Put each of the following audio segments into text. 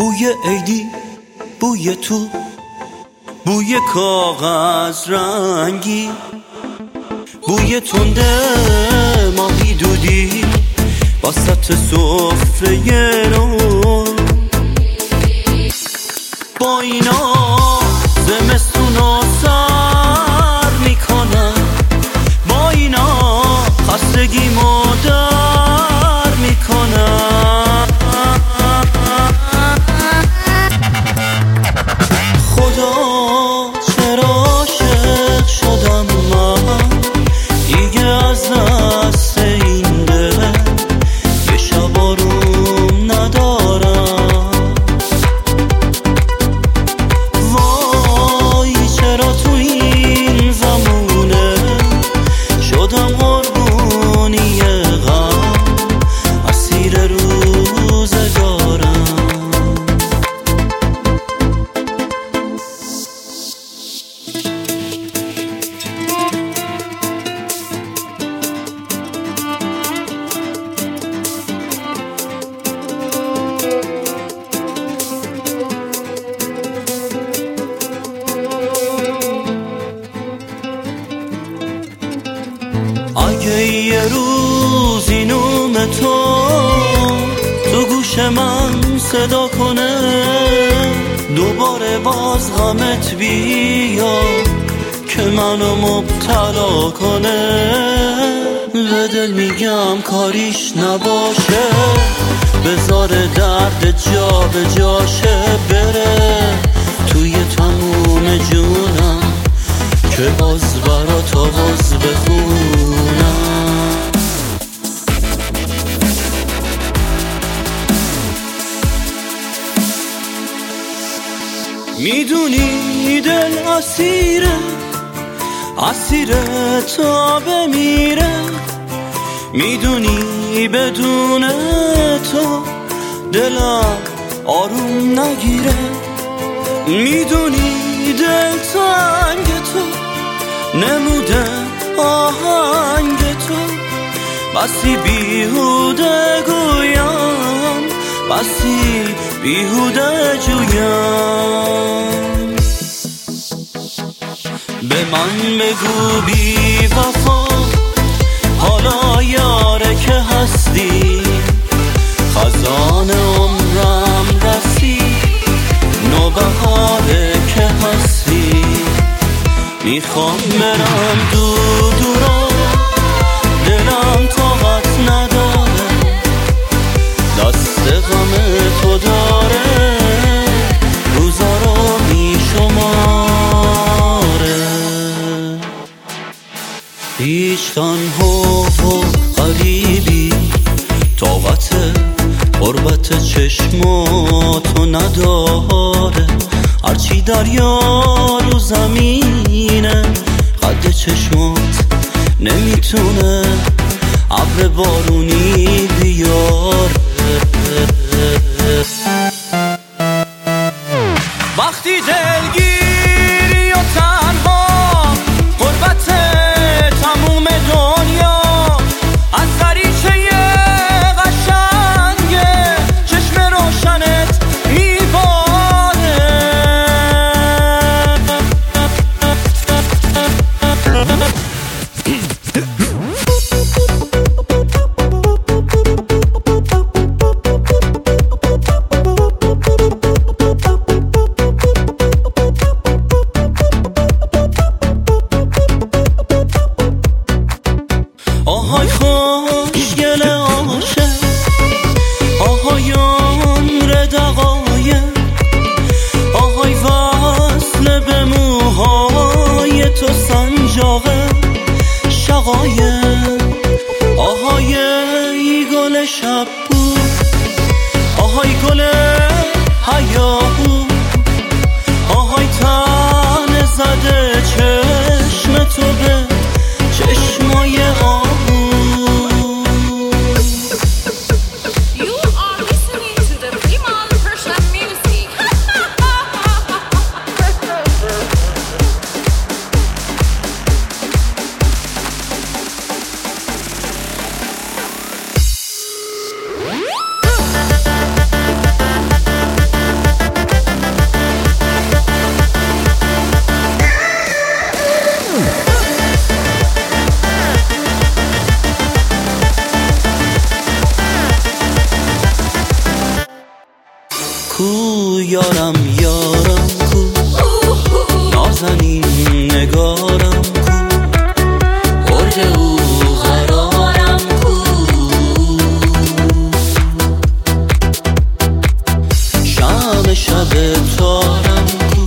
بوی عیدی، بوی تو، بوی کاغذ رنگی، بوی تنده ماهی دودی وسط سفره رو. با اینا زمستونو سر میکنم، با اینا خستگیمو در میکنم. خدا چرا عاشق شدم من دیگه از دست این دل، یه شب آروم ندارم. وای چرا تو این زمونه شدم قربونی غم، اسیر روزگارم. اگه یه روزی نوم تو گوش من صدا کنه، دوباره باز غمت بیا که منو مبتلا کنه. به دل میگم کاریش نباشه، بذار درد جا به جاشه بره توی تموم جونم که باز برات آواز بخونم. میدونی دل اسیره تا بمیره، میدونی بدون تو دلم آروم نگیره، میدونی دل تنگ تو نموده آهنگ تو، بسی بیهوده گویم، بسی بیهوده جویم. به من بگو بی وفا حالا یاره که هستی، خزان عمرم رسید نوبهاره که هستی. میخوام برم دورا، دلم طاقت نداره، دست غم تو داره روزا رو میشماره. هیچ تنها و غریبی طاقت قربت چشماتو نداره، هرچی دریا رو زمینه قد چشمات نمیتونه ابر بارونی بیاره. وقتی دلگیری و تنها قربت تموم دنیا، از دریچه قشنگه چشم روشنت میباره. کو یارم یارم کو نازنین نگارم کو برج او قرارم کو شام شب تارم کو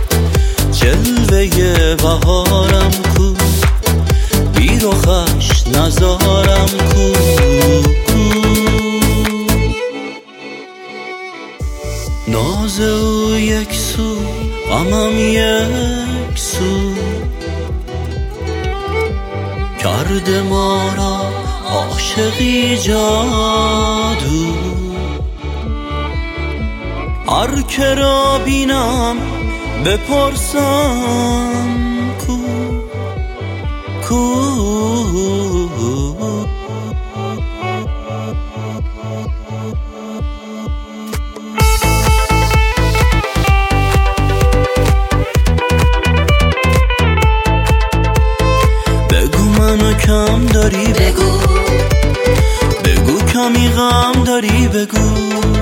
جلوه بهارم کو بیرخش نزارم کو ناز او یک سو غمم یک سو کرده ما را عاشقی جادو هر که را بینم بپرسم کو کو منو کم داری بگو بگو کمی غم داری بگو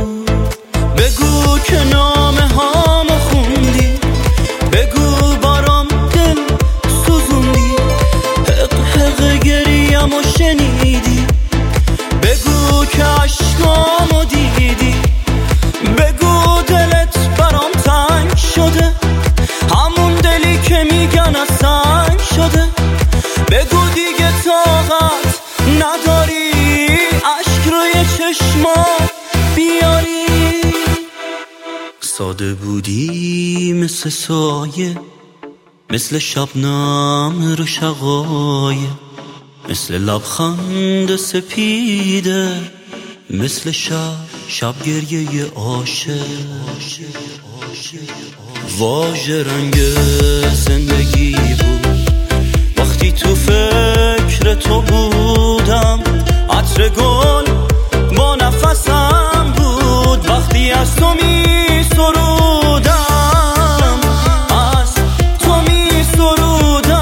بگو که نامه هامو خوندی بگو برام دل سوزوندی حق حق گریه‌مو شنیدی بگو که عشقامو دیدی بگو دلت برام تنگ شده همون دلی که میگن از سنگ شده بگو دیگه طاقت نداری عشق روی چشما بیاری ساده بودی مثل سایه مثل شبنم رو شقایه مثل لبخند سپیده مثل شب گریه عاشق واژه رنگ زندگی بود وقتی تو فکر تو بودم عطر گل با نفسم بود وقتی از تو می سرودم از تو می سرودم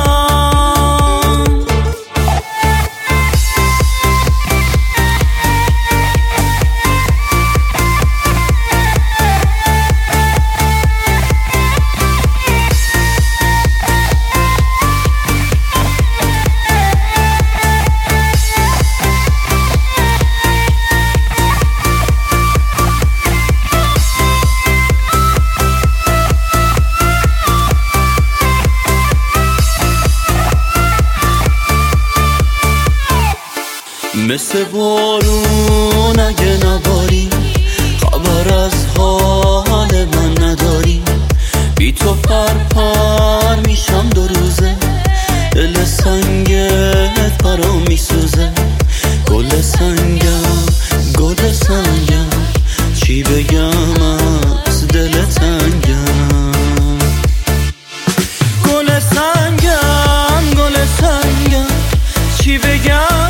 مثل بارون اگه نباری خبر از حال من نداری بی تو پر میشم دو روزه دل سنگت برام میسوزه گل سنگم چی بگم از دل تنگم گل سنگم چی بگم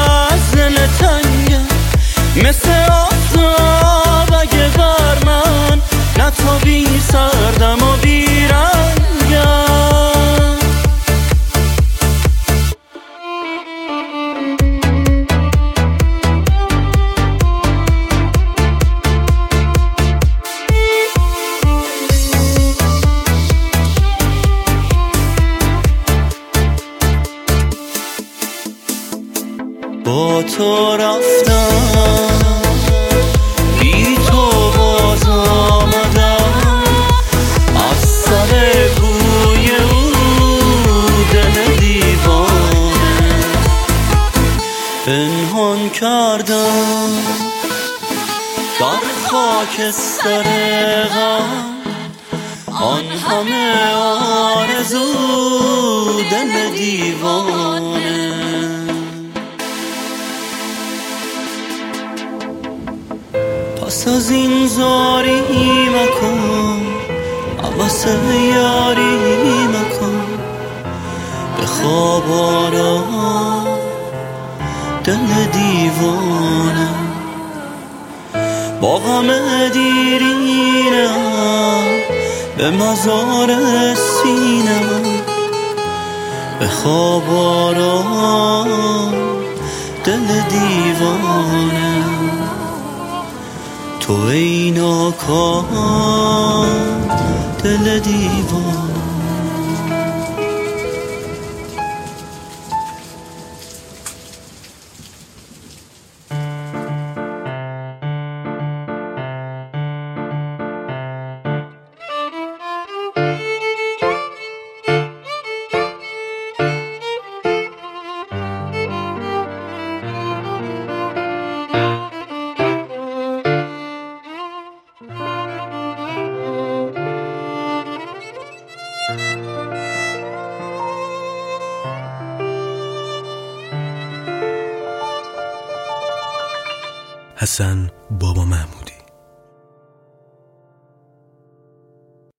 مثل آفتاب اگه بر من نتابی سردم و بیرنگم با تو رفتم بی تو باز آمدم از سر بوی او دل دیوانه پنهان کردم در خاکستر غم آن همه آرزو دل دیوانه پس از این زاری مکن عباس یاری مکن به خواب آرام دل دیوانه با غم دیرینم به مزار سینم به خواب آرام دل دیوانه تو ای ناکام دل دیوان. حسن بابا محمود.